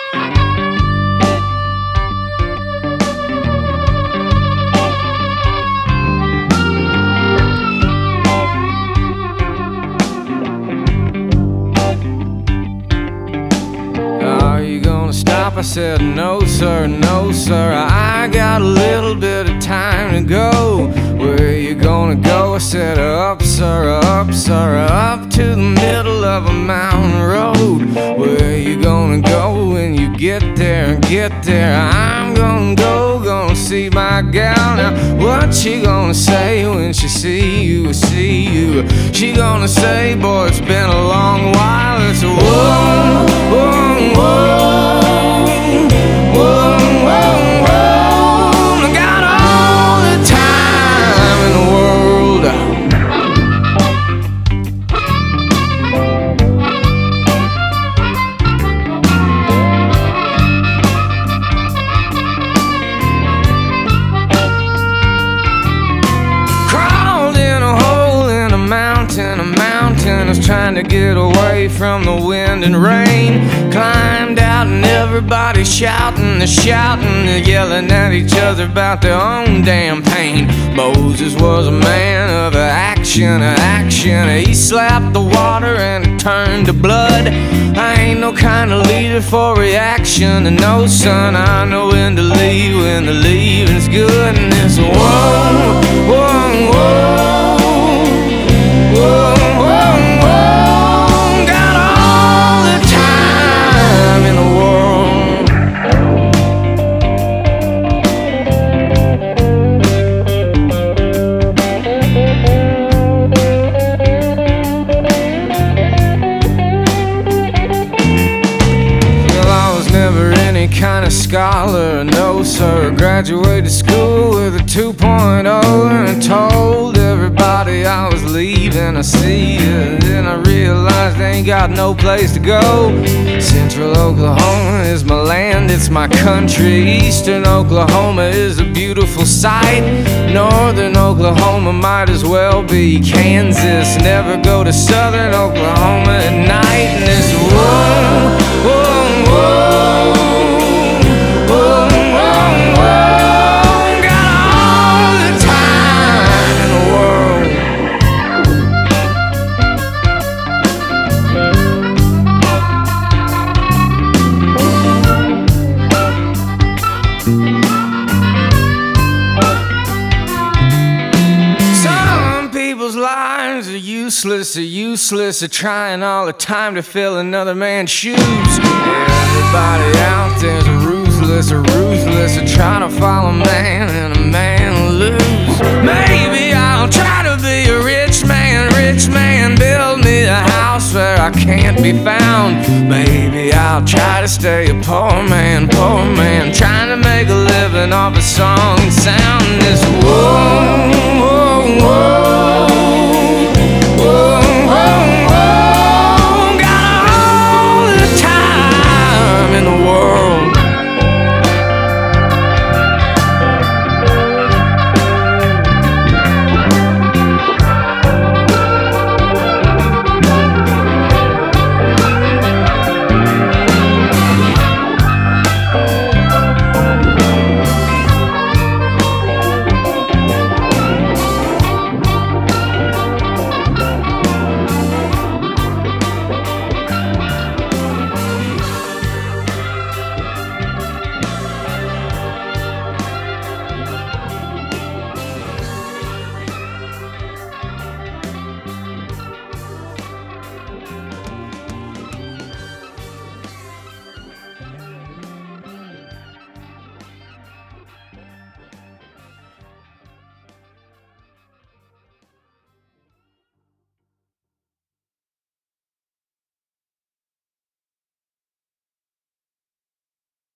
I said, no sir, no sir, I got a little bit of time to go. Where you gonna go? I said, up sir, up sir, up to the middle of a mountain road. Where you gonna go when you get there, get there? I'm gonna go, gonna see my gal. Now what she gonna say when she see you, see you? She gonna say, boy, it's been a long while. It's a whoa, whoa, whoa. Whoa, whoa, whoa, I got all the time in the world. Crawled in a hole in a mountain is trying to get away from the wind and rain. Climbed out and everybody's shouting, they're yelling at each other about their own damn pain. Moses was a man of action. He slapped the water and it turned to blood. I ain't no kind of leader for reaction. And no, son, I know when to leave, when the leaving's good. And it's whoa, whoa, whoa, whoa, whoa, whoa. Got all the time in the world. Well, I was never any kind of scholar, no sir. Graduated school with a 2.0 and I told everybody I was leaving. I see it, then I realized I ain't got no place to go. Central Oklahoma is my land, it's my country. Eastern Oklahoma is a beautiful sight. Northern Oklahoma might as well be Kansas. Never go to Southern Oklahoma at night. And it's whoa, whoa, whoa, whoa, whoa, whoa. Got all the time in the world. Some people's lives are useless, are trying all the time to fill another man's shoes. Everybody out there's a ruthless, are trying to follow a man and a man lose. Maybe I'll try to be a rich man, build me a house where I can't be found. Maybe I'll try to stay a poor man, trying to make a living off a song and sound. This whoa, whoa, whoa.